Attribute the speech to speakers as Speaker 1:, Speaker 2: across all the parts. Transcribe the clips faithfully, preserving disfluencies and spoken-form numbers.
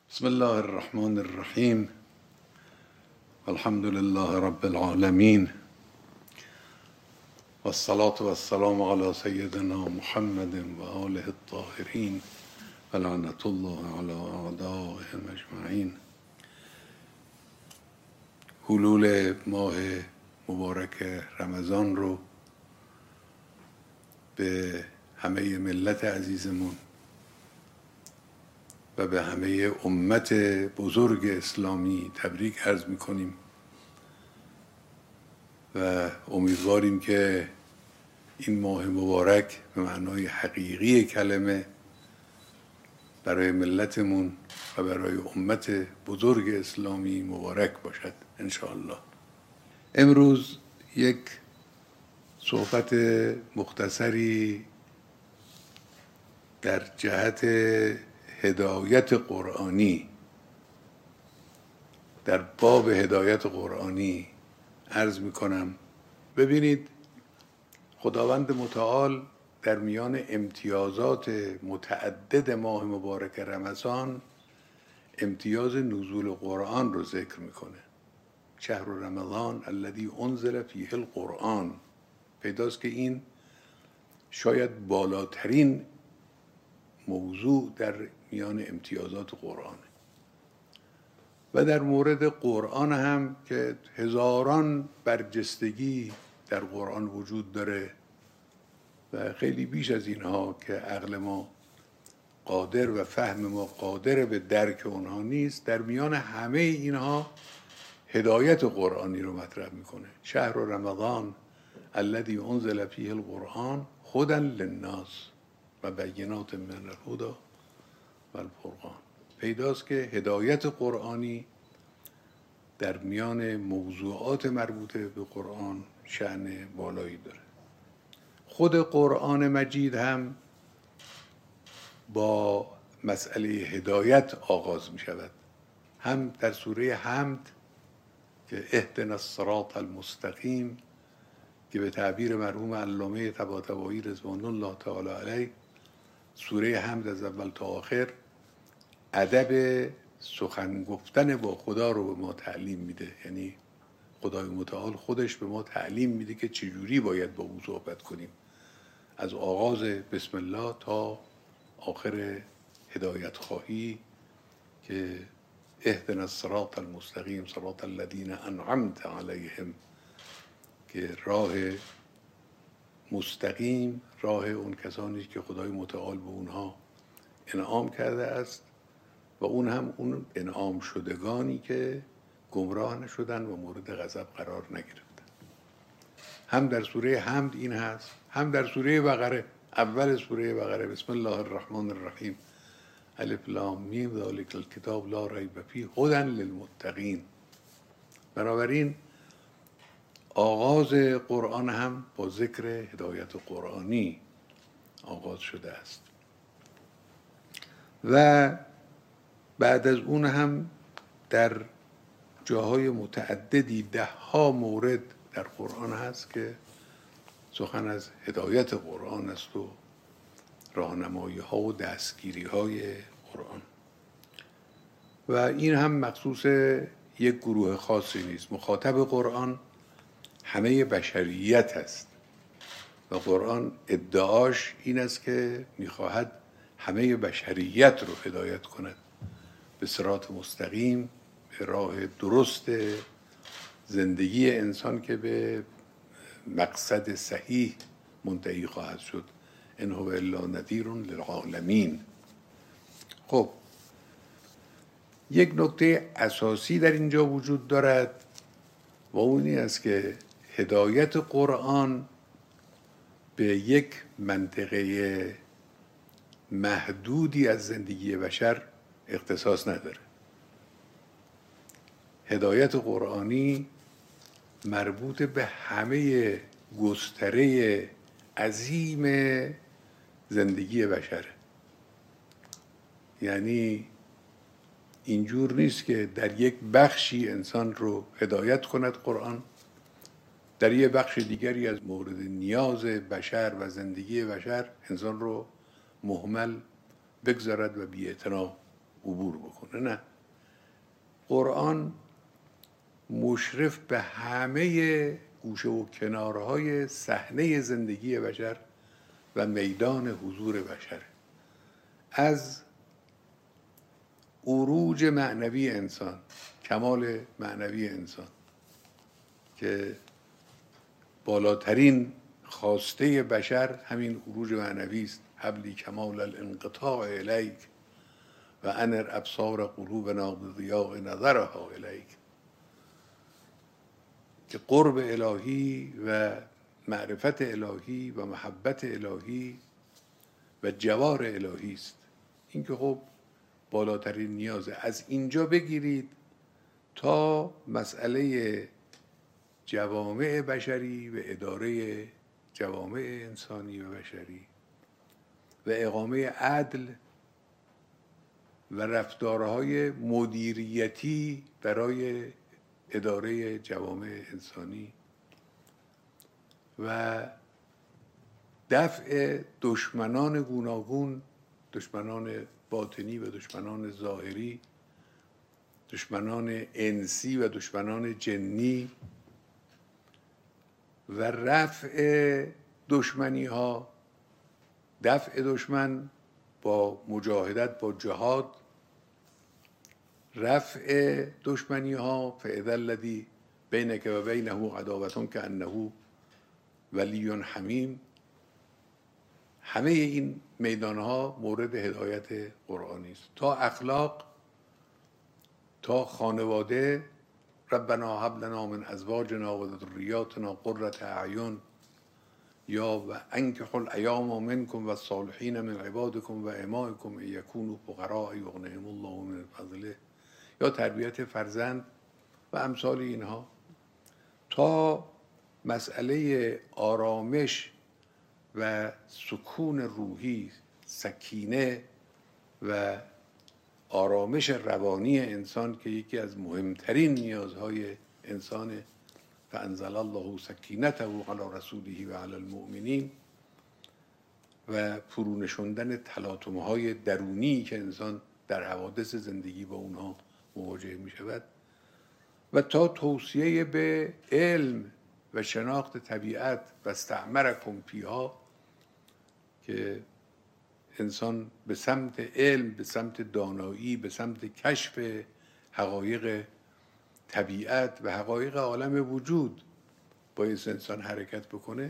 Speaker 1: بسم الله الرحمن الرحیم. الحمد لله رب العالمین و الصلاة و السلام علی سیدنا محمد و آله الطاهرین و لعنت الله علی اعدائهم اجمعین. حلول ماه مبارک رمضان رو به همه ملت عزیزمون و به همه امت بزرگ اسلامی تبریک عرض می‌کنیم و امیدواریم که این ماه مبارک به معنای حقیقی کلمه برای ملتمون و برای امت بزرگ اسلامی مبارک باشد ان شاء الله. امروز یک صحبت مختصری در جهت هدایت قرآنی در باب هدایت قرآنی عرض می کنم. ببینید، خداوند متعال در میان امتیازات متعدد ماه مبارک رمضان امتیاز نزول قرآن رو ذکر میکنه. شهر رمضان الذی انزل فیه القرآن. پیداست که این شاید بالاترین موضوع در میان امتیازات قرآن و در مورد قرآن هم که هزاران برجستگی در قرآن وجود داره و خیلی بیش از اینها که عقل ما قادر و فهم ما قادر به درک اونها نیست. در میان همه اینها هدایت قرآنی رو مطرح میکنه. شهر رمضان الذی انزل فیه القرآن هدی للناس و بینات من الهدی و الفرقان. پیداست که هدایت قرآنی در میان موضوعات مربوطه به قرآن شأن بالایی داره. خود قرآن مجید هم با مسئله هدایت آغاز می شود. هم در سوره حمد که اهدنا الصراط المستقیم که به تعبیر مرحوم علامه طباطبایی رضوان الله تعالی علیه سوره حمد از اول تا آخر ادب سخن گفتن با خدا رو به ما تعلیم میده. یعنی خدای متعال خودش به ما تعلیم میده که چجوری باید با او صحبت کنیم، از آغاز بسم الله تا آخر هدایت خواهی که اهدنا الصراط المستقیم صراط الذین انعمت علیهم، که راه مستقیم راه اون کسانی که خدای متعال به اونها انعام کرده است و اون هم اون انعام شدگانی که گمراه نشدن و مورد غضب قرار نگرفتن. هم در سوره حمد این هست، هم در سوره بقره. اول سوره بقره بسم الله الرحمن الرحیم الف لام میم ذالک الکتاب لا ریب فیه هدی للمتقین. بنابراین آغاز قرآن هم با ذکر هدایت قرآنی آغاز شده است و بعد از اون هم در جاهای متعددی ده ها مورد در قرآن هست که سخن از هدایت قرآن است و راهنمایی ها و دستگیری های قرآن و این هم مخصوص یک گروه خاصی نیست. مخاطب قرآن همه بشریت است و قرآن ادعاش این است که میخواهد همه بشریت رو هدایت کند به صراط مستقیم، به راه درست زندگی انسان که به مقصد صحیح منتهی خواهد شد. ان هو الا نذیر للعالمین. خب، یک نکته اساسی در اینجا وجود دارد و اون این است که هدایت قرآن به یک منطقه محدودی از زندگی بشر اختصاص نداره. هدایت قرآنی مربوط به همه گستره عظیم زندگی بشره. یعنی اینجور نیست که در یک بخشی انسان رو هدایت کند قرآن، در یک بخش دیگری از مورد نیاز بشر و زندگی بشر انسان رو مهمل بگذارد و بی‌اعتنا عبور بکنه. نه، قرآن مشرف به همه گوشه و کنارهای صحنه زندگی بشر و میدان حضور بشر، از عروج معنوی انسان، کمال معنوی انسان که بالاترین خواسته بشر همین عروج معنوی است. حبلی کمال الانقطاع الیک و انر ابصار قلوبنا بضیاء نظرها الیک، که قرب الهی و معرفت الهی و محبت الهی و جوار الهی است. این که خب بالاترین نیازه. از اینجا بگیرید تا مسئله جوامع بشری و اداره جوامع انسانی و بشری و اقامه عدل و رفتارهای مدیریتی برای اداره جوامع انسانی و دفع دشمنان گوناگون، دشمنان باطنی و دشمنان ظاهری، دشمنان انسی و دشمنان جنی، و رفع دشمنی ها، دفع دشمن با مجاهدت، با جهاد، رفع دشمنی ها فاذا الذی بینک و بینه عداوة کانه ولی حمیم. همه این میدان ها مورد هدایت قرآنی است، تا اخلاق، تا خانواده. ربنا هب لنا من ازواجنا و ذریاتنا قرة اعین، یا و انکحوا الایام منکم و الصالحین من عبادکم و امائکم ان یکونوا فقراء یغنیهم الله من فضله، یا تربیت فرزند و امثال اینها، تا مسئله آرامش و سکون روحی، سکینه و آرامش روانی انسان که یکی از مهمترین نیازهای انسان. فانزل الله سکینته علی رسوله و علی المؤمنین، و فرونشوندن تلاطم‌های درونی که انسان در حوادث زندگی با اونها مواجه می شود، و تا توصیه به علم و شناخت طبیعت و استعمرکم فیها، که انسان به سمت علم، به سمت دانایی، به سمت کشف حقایق طبیعت و حقایق عالم وجود باید انسان حرکت بکنه،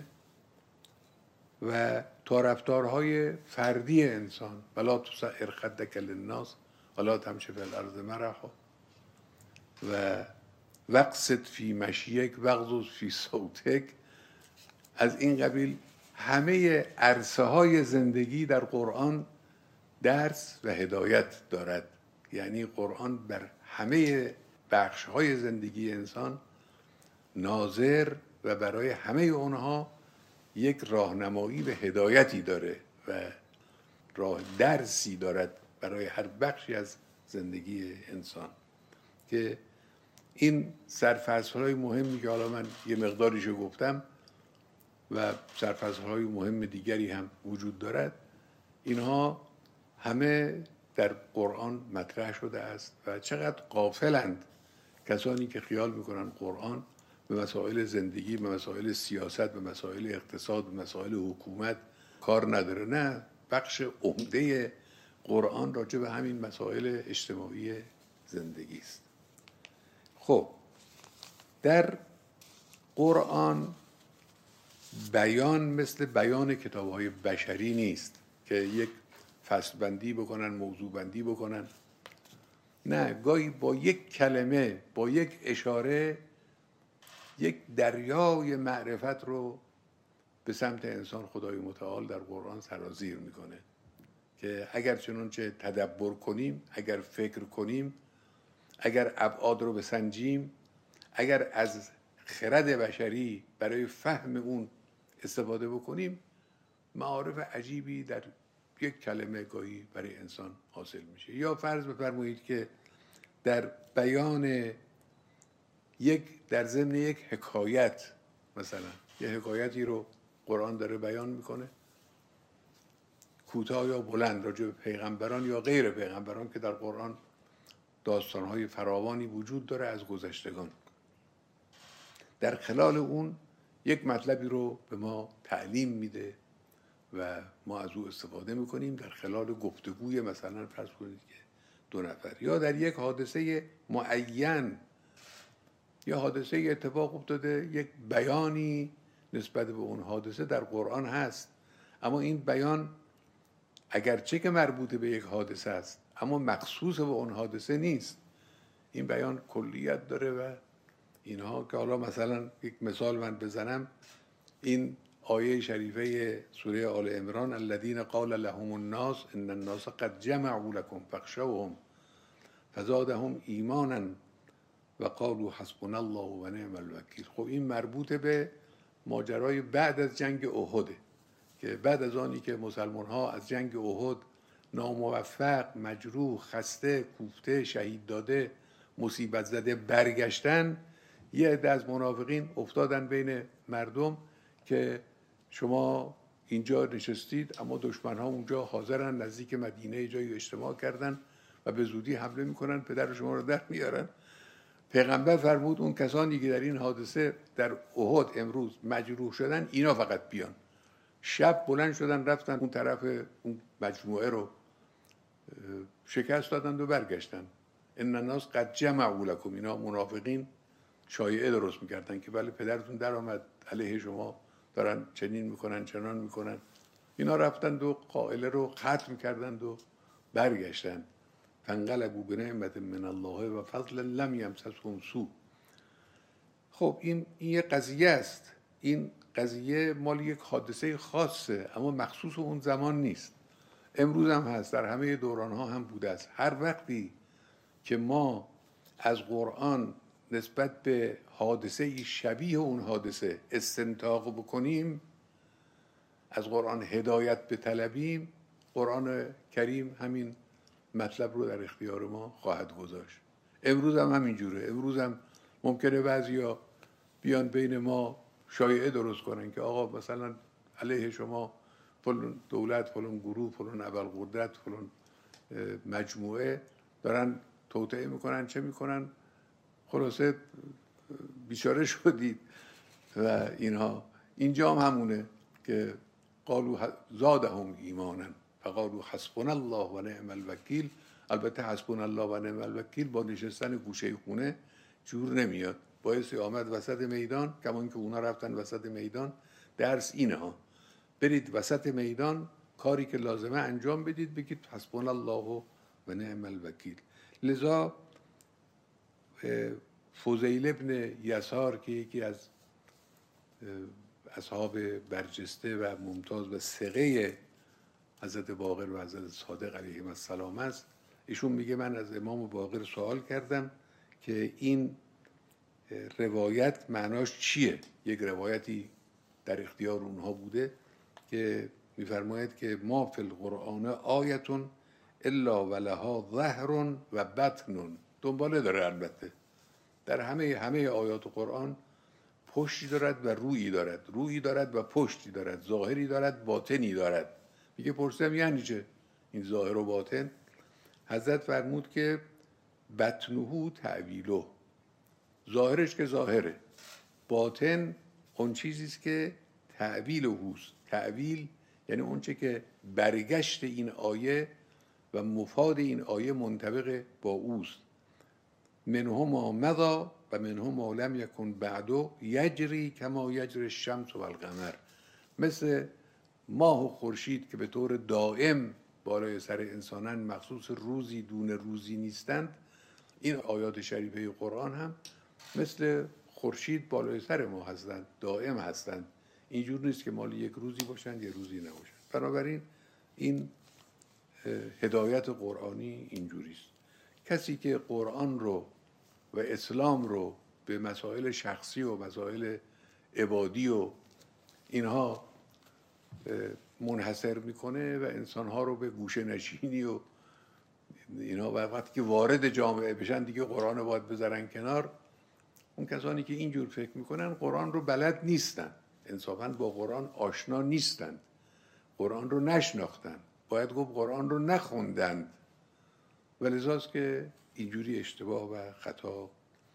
Speaker 1: و تا رفتارهای فردی انسان، ولا تسعر خدک للناس ولا تمشی فی الارض مرحا، و واقصد فی مشیک واغضض فی صوتک. از این قبیل همه عرصه های زندگی در قرآن درس و هدایت دارد. یعنی قرآن بر همه بخش های زندگی انسان ناظر و برای همه اونها یک راهنمایی و هدایتی داره و راه درسی دارد برای هر بخشی از زندگی انسان، که این سرفصل‌های مهمی که حالا من یه مقداریشو گفتم و سرفصل‌های مهم دیگری هم وجود دارد، اینها همه در قرآن مطرح شده است. و چقدر غافلند کسانی که خیال میکنن قرآن به مسائل زندگی، به مسائل سیاست، به مسائل اقتصاد، به مسائل حکومت کار نداره. نه، بخش عمده قرآن راجع به همین مسائل اجتماعی زندگی است. خب در قرآن بیان مثل بیان کتاب‌های بشری نیست که یک فصل بندی بکنن، موضوع بندی بکنن. نه، گاهی با یک کلمه، با یک اشاره، یک دریای معرفت رو به سمت انسان خدای متعال در قرآن سرازیر میکنه که اگر چنانچه تدبر کنیم، اگر فکر کنیم، اگر ابعاد رو بسنجیم، اگر از خرد بشری برای فهم اون استفاده بکنیم، معارف عجیبی در یک کلمه گاهی برای انسان حاصل میشه. یا فرض بفرمایید که در بیان یک، در ضمن یک حکایت، مثلا یه حکایتی رو قرآن داره بیان میکنه، کوتاه یا بلند راجع به پیغمبران یا غیر پیغمبران که در قرآن داستانهای فراوانی وجود داره از گذشتگان. در خلال اون یک مطلبی رو به ما تعلیم میده و ما از او استفاده میکنیم در خلال گفتگوی مثلا فرض کنید که دو نفر، یا در یک حادثه معین یا حادثه اتفاق افتاده، یک بیانی نسبت به اون حادثه در قرآن هست، اما این بیان اگرچه که مربوط به یک حادثه است اما مخصوص به اون حادثه نیست. این بیان کلیت داره و اینها که حالا مثلا یک مثال من بزنم، این آیه شریفه سوره آل عمران الذین قال لهم الناس ان الناس قد جمعوا لكم فاخشوهم فزادهم ایمانا و قالوا حسبنا الله و نعم الوکیل. خب این مربوط به ماجرای بعد از جنگ احده که بعد از آنی که مسلمان ها از جنگ احد ناموفق، مجروح، خسته، کوفته، شهید داده، مصیبت زده برگشتن، یه عده از منافقین افتادن بین مردم که شما اینجا نشستید اما دشمن ها اونجا حاضرن، نزدیک مدینه جایی اجتماع کردن و به زودی حمله میکنن، پدر شما رو در میارن. پیغمبر فرمود اون کسانی که در این حادثه در احد امروز مجروح شدن اینا فقط بیان. شب بلند شدن رفتن اون طرف اون مجموعه رو شکست دادن و برگشتن. ان الناس قد جمعوا لكم، اینا منافقین شایعه درست میکردن که بله پدرتون در آمد علیه شما دارن چنین میکنن چنان میکنن. اینا رفتند و قائله رو ختم کردند و برگشتن. فانقلبوا بنعمة من الله و فضل لم یمسسهم سوء. خب این این یه قضیه است، این قضیه مال یک حادثه خاصه اما مخصوص اون زمان نیست. امروز هم هست، در همه دوران ها هم بوده است. هر وقتی که ما از قرآن نسبت به حادثه شبیه اون حادثه استنتاق بکنیم، از قرآن هدایت بطلبیم، قرآن کریم همین مطلب رو در اختیار ما خواهد گذاشت. امروز هم همینجوره. امروز هم ممکنه بعضیا بیان بین ما شایعه درست کنن که آقا مثلا علیه شما فلان دولت، فلان گروه، فلان ابرقدرت، فلان مجموعه دارن توطئه میکنن، چه میکنن، خلاصه بیچاره شدید و اینها. اینجا هم همونه که قالوا زادهم ایمانا فقالوا حسبنا الله و نعم الوکیل. البته حسبنا الله و نعم الوکیل با نشستن گوشه خونه جور نمیاد، بایستی آمد وسط میدان، کمان که اونا رفتن وسط میدان. درس اینه ها، برید وسط میدان، کاری که لازمه انجام بدید، بگید حسبنا الله و نعم الوکیل. لذا فضیل ابن یسار که یکی از اصحاب برجسته و ممتاز و ثقه حضرت باقر و حضرت صادق علیهم السلام است، ایشون میگه من از امام باقر سوال کردم که این روایت معناش چیه. یک روایتی در اختیار اونها بوده که میفرماید که ما فی القرآن آیتون الا ولها ظهر و بطن. دنباله داره البته، در همه همه آیات قرآن پشتی دارد و رویی دارد، رویی دارد و پشتی دارد، ظاهری دارد باطنی دارد. میگه پرسیدم یعنی چه این ظاهر و باطن؟ حضرت فرمود که بطنه تعویله، ظاهرش که ظاهره، باطن اون چیزی است که تعویل اوست. تعویل یعنی اون چه که برگشت این آیه و مفاد این آیه منطبق با اوست. منه ما مضی و منه ما لم یکن بعدو یجری کما یجری الشمس و القمر. مثل ماه و خورشید که به طور دائم بالای سر انسانان مخصوص روزی دون روزی نیستند، این آیات شریفه قرآن هم مثل خورشید بالای سر ما هستند، دائم هستند. اینجور نیست که مال یک روزی باشند یه روزی نباشند. بنابراین این هدایت قرآنی اینجوری است. کسی که قرآن رو و اسلام رو به مسائل شخصی و مسائل عبادی و اینها منحصر میکنه و انسانها رو به گوشه نشینی و اینها، و وقتی که وارد جامعه بشن دیگه قرآن رو باید بذارن کنار، اون کسانی که اینجور فکر میکنن قرآن رو بلد نیستن، انصافاً با قرآن آشنا نیستن، قرآن رو نشناختن. باید گفت قرآن رو نخوندند و لذاست که اینجوری اشتباه و خطا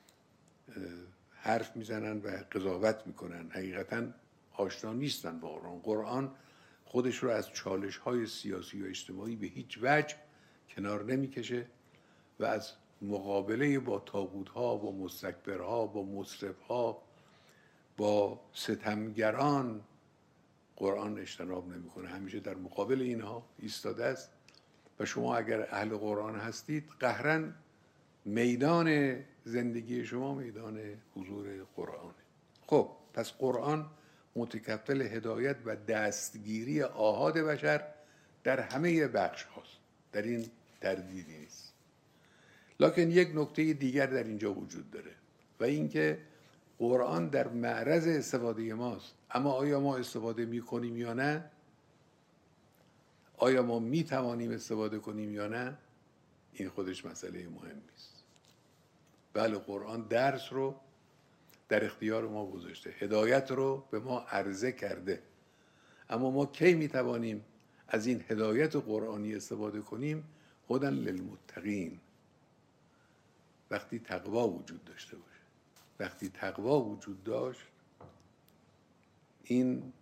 Speaker 1: حرف میزنن و قضاوت میکنن، حقیقتا آشنا نیستن با قرآن. قرآن خودش رو از چالش های سیاسی و اجتماعی به هیچ وجه کنار نمیکشه و از مقابله با طاغوت‌ها، با مستکبرها، با مسرف‌ها، با ستمگران قرآن اجتناب نمیکنه، همیشه در مقابل اینها ایستاده است و شما اگر اهل قرآن هستید قهرن میدان زندگی شما میدان حضور قرآنه. خب پس قرآن متکفل هدایت و دستگیری آحاد بشر در همه بخش هاست، در این تردیدی نیست. لکن یک نکته دیگر در اینجا وجود داره و اینکه قرآن در معرض استفاده ماست، اما آیا ما استفاده میکنیم یا نه؟ آیا ما میتوانیم استفاده کنیم یا نه؟ این خودش مسئله مهمی است. بله، قرآن درس رو در اختیار ما گذاشته، هدایت رو به ما عرضه کرده، اما ما کی میتوانیم از این هدایت قرآنی استفاده کنیم؟ هدی للمتقین، وقتی تقوا وجود داشته باشه. وقتی تقوا وجود داشت، این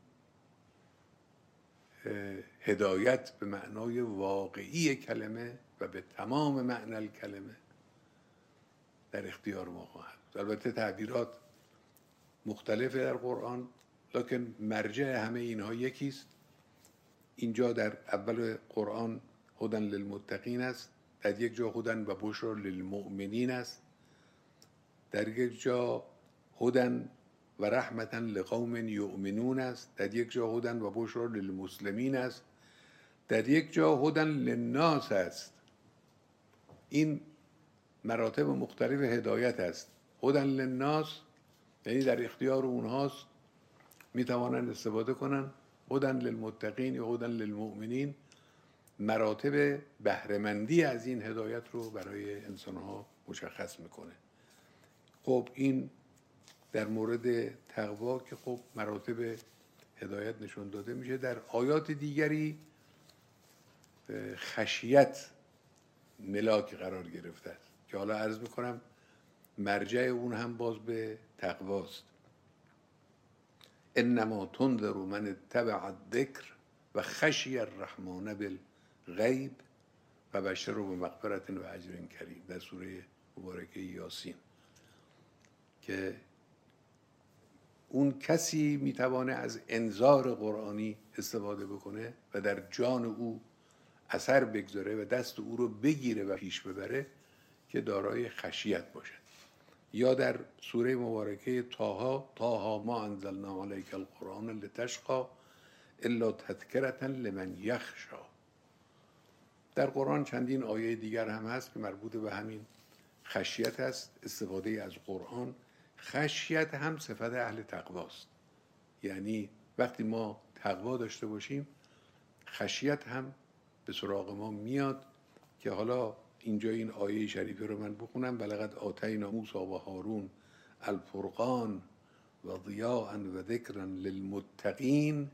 Speaker 1: هدایت به معنای واقعی کلمه و به تمام معنی کلمه در اختیار ما خواهد. البته تعبیرات مختلفه در قرآن، لکن مرجع همه اینها یکیست. اینجا در اول قرآن هدی للمتقین است، در یک جا هدی و بشری للمؤمنین است، در یک جا هدی و رحمتا لقوم یؤمنون است، در یک جا هدی و بشری للمسلمین است، در یک جا هدی للناس است. این مراتب مختلف هدایت است. هدی للناس یعنی در اختیار اونهاست، میتوانند استفاده کنن. هدی للمتقین یا هدی للمؤمنین مراتب بهره‌مندی از این هدایت رو برای انسانها مشخص میکنه. خب این در مورد تقوا که خب مراتب هدایت نشون داده میشه. در آیات دیگری خشیت ملاک قرار گرفته است که حالا عرض میکنم مرجع اون هم باز به تقواست. انما تنذر من اتبع الذکر و خشی الرحمن بالغیب و بشره بمغفرة و اجر کریم، در سوره مبارکه یاسین، که اون کسی میتوانه از انذار قرآنی استفاده بکنه و در جان او اثر بگذاره و دست او رو بگیره و پیش ببره که دارای خشیت باشد. یا در سوره مبارکه طه، طه ما انزلنا علیک القرآن لتشقی الا تذکرة لمن یخشی. در قرآن چندین آیه دیگر هم هست که مربوط به همین خشیت است، استفاده از قرآن. خشیت هم صفت اهل تقواست، یعنی وقتی ما تقوا داشته باشیم خشیت هم به سراغ ما میاد، که حالا اینجا این آیه شریفه رو من بخونم: ولقد آتینا موسی و هارون الفرقان و ضیاء و ذکرا للمتقین،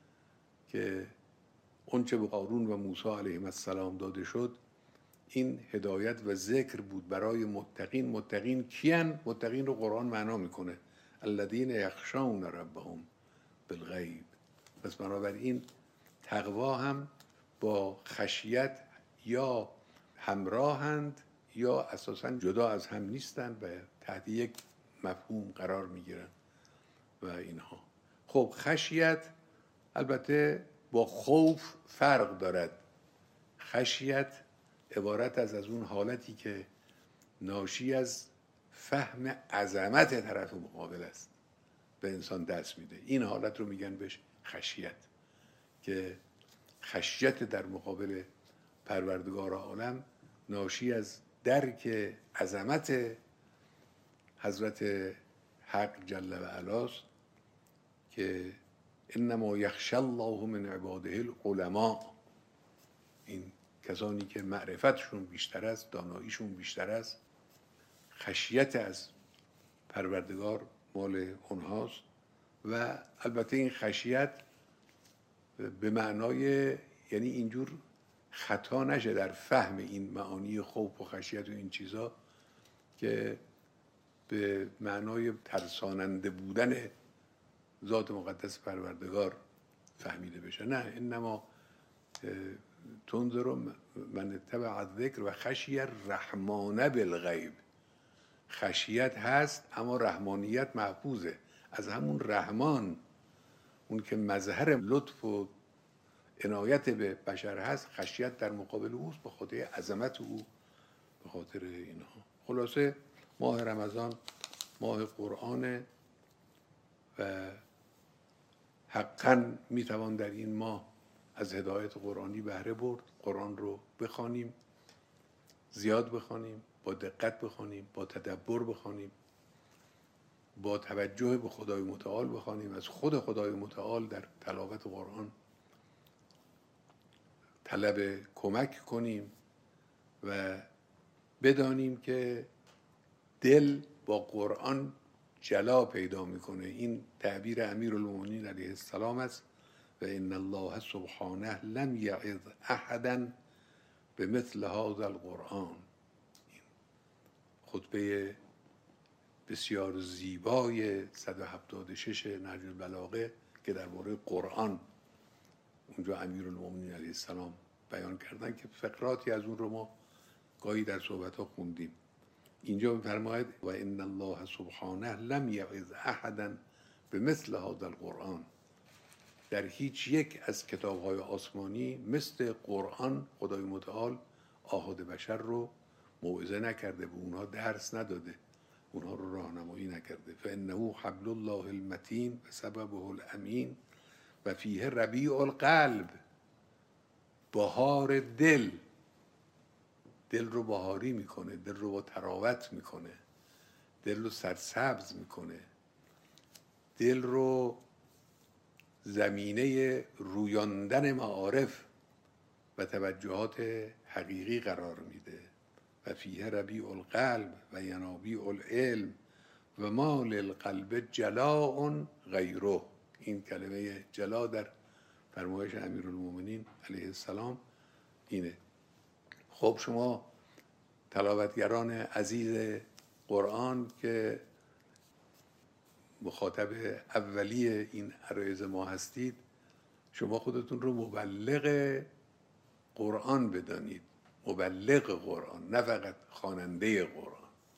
Speaker 1: که اونچه به هارون و موسی علیهم السلام داده شد این هدایت و ذکر بود برای متقین. متقین کیان؟ متقین رو قرآن معنا میکنه الذین یخشون ربهم بالغیب. پس بنابراین تقوا هم با خشیت یا همراهند یا اساساً جدا از هم نیستند و تحت یک مفهوم قرار میگیرن و اینها. خب خشیت البته با خوف فرق دارد. خشیت عبارت از از اون حالتی که ناشی از فهم عظمت طرف مقابل است به انسان دست میده، این حالت رو میگن بهش خشیت، که خشیت در مقابل پروردگار عالم ناشی از درک عظمت حضرت حق جل و علاست، که انما یخشی الله من عباده العلماء. این کسانی که معرفتشون بیشتر است، داناییشون بیشتر است، خشیت از پروردگار مال اونهاست. و البته این خشیت به معنای یعنی اینجور خطا نشه در فهم این معانی خوف و خشیت و این چیزا که به معنای ترساننده بودن ذات مقدس پروردگار فهمیده بشه. نه، انما تنذر من اتبع الذکر و خشی الرحمن بالغیب. خشیت هست اما رحمانیت محفوظه. از همون رحمان، اون که مظهر لطف و عنایت به بشر هست، خشیت در مقابل اوست به خاطر عظمت او، به خاطر اینها. خلاصه ماه رمضان ماه قرآنه و حقاً میتوان در این ماه از هدایت قرآنی بهره برد. قرآن رو بخوانیم، زیاد بخوانیم، با دقت بخوانیم، با تدبر بخوانیم، با توجه به خدای متعال بخوانیم، از خود خدای متعال در تلاوت قرآن طلب کمک کنیم و بدانیم که دل با قرآن جلا پیدا میکنه. این تعبیر امیرالمومنین علیه السلام است و ان الله سبحانه لم یعظ احدا بمثل هذا القرآن. خطبه بسیار زیبای صد و هفتاد و شش نهج البلاغه که درباره قرآن اونجا امیرالمومنین علیه السلام بیان کردن که فقراتی از اون رو ما گاهی در صحبت‌ها خوندیم. اینجا می‌فرماید و ان الله سبحانه لم یعظ احدا بمثل هذا القرآن. در هیچ یک از کتاب‌های آسمانی مثل قرآن خدای متعال آحاد بشر رو موعظه نکرده، به اونها درس نداده، اونها رو راهنمایی نکرده. فانه حبل الله المتین و سببه الامین و فیه ربیع القلب. بهار دل، دل رو بهاری میکنه، دل رو با تراوت میکنه، دل رو سرسبز میکنه، دل رو زمینه رویاندن معارف و توجهات حقیقی قرار میده. و فیه ربیع القلب و ینابیع العلم و ما للقلب جلاء غیره. این کلمه جلا در فرمایش امیرالمومنین علیه السلام اینه. خب شما تلاوتگران عزیز قرآن که مخاطب اولی این عرایض ما هستید، شما خودتون رو مبلغ قرآن بدانید، مبلغ قرآن، نه فقط خواننده قرآن.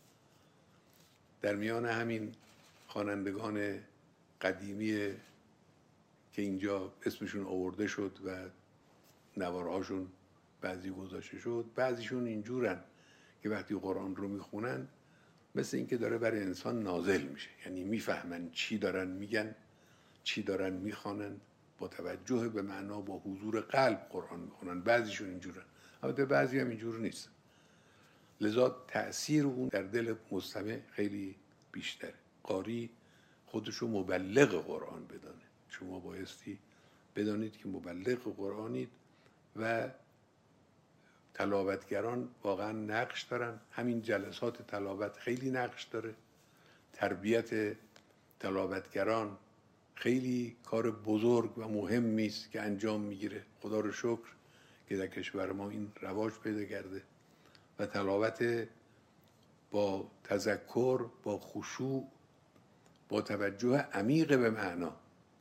Speaker 1: در میان همین خوانندگان قدیمی که اینجا اسمشون آورده شد و نوارهاشون بعضی گذاشته شد، بعضیشون اینجورن که وقتی قرآن رو میخونن مثل این که داره برای انسان نازل میشه، یعنی میفهمن چی دارن میگن، چی دارن میخوانن، با توجه به معنا، با حضور قلب قرآن میخونن. بعضیشون اینجورن، البته بعضی هم اینجور نیست. لذا تأثیر اون در دل مستمع خیلی بیشتره. قاری خودشو مبلغ قرآن بدانه. شما بایستی بدانید که مبلغ قرآنید و تلاوتگران واقعا نقش دارن. همین جلسات تلاوت خیلی نقش داره. تربیت تلاوتگران خیلی کار بزرگ و مهمی است که انجام میگیره. خدا رو شکر که در کشور ما این رواج پیدا کرده و تلاوت با تذکر، با خشوع، با توجه عمیق به معنا.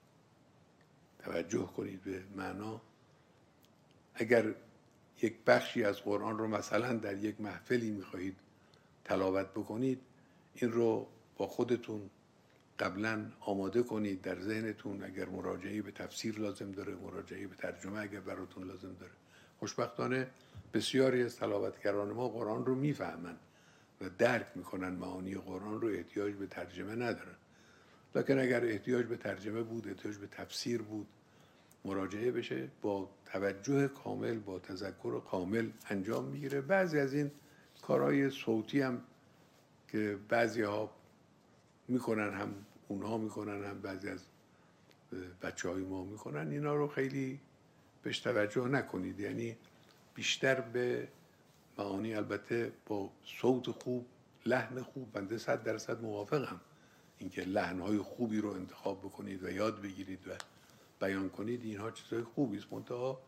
Speaker 1: توجه کنید به معنا. اگر یک بخشی از قرآن رو مثلا در یک محفلی میخواهید تلاوت بکنید، این رو با خودتون قبلا آماده کنید در ذهنتون. اگر مراجعه به تفسیر لازم داره، مراجعه به ترجمه اگر براتون لازم داره. خوشبختانه بسیاری از تلاوتگران ما قرآن رو میفهمن و درک میکنن معانی قرآن رو، احتیاج به ترجمه ندارن. لکن اگر احتیاج به ترجمه بود، احتیاج به تفسیر بود، مراجعه بشه، با توجه کامل، با تذکر کامل انجام میگیره. بعضی از این کارهای صوتی هم که بعضی ها میکنن، هم اونها میکنن، هم بعضی از بچه های ما میکنن، اینا رو خیلی بهش توجه نکنید. یعنی بیشتر به معانی، البته با صوت خوب، لحن خوب، بنده صد درصد موافقم اینکه لحنهای خوبی رو انتخاب بکنید و یاد بگیرید و بیان کنید. اینها چیزهای خوبی است، منتها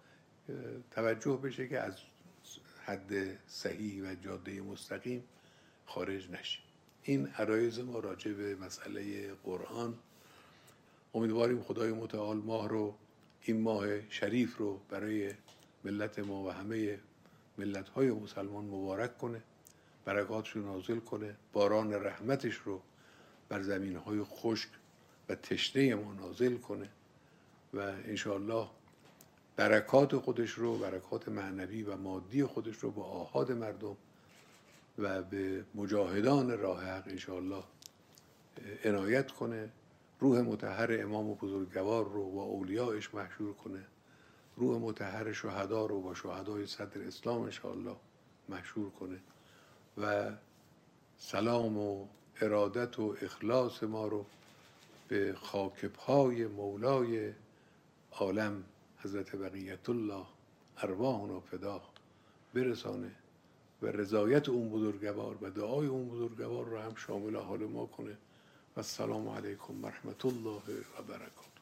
Speaker 1: توجه بشه که از حد صحیح و جاده مستقیم خارج نشیم. این عرایض ما راجع به مسئله قرآن. امیدواریم خدای متعال ماه رو، این ماه شریف رو برای ملت ما و همه ملت‌های مسلمان مبارک کنه، برکاتش رو نازل کنه، باران رحمتش رو بر زمین‌های خشک و تشنه ما نازل کنه و انشاءالله برکات خودش رو، برکات معنوی و مادی خودش رو به آحاد مردم و به مجاهدان راه حق انشاءالله عنایت کنه. روح مطهر امام بزرگوار رو با اولیاءش محشور کنه، روح مطهر شهدا رو با شهدای صدر اسلام انشاءالله محشور کنه و سلام و ارادت و اخلاص ما رو به خاک پای مولای عالم حضرت بقیت الله ارواحنا فدا برسانه و رضایت اون بزرگوار و دعای اون بزرگوار رو هم شامل حال ما کنه. و السلام علیکم و رحمت الله و برکاته.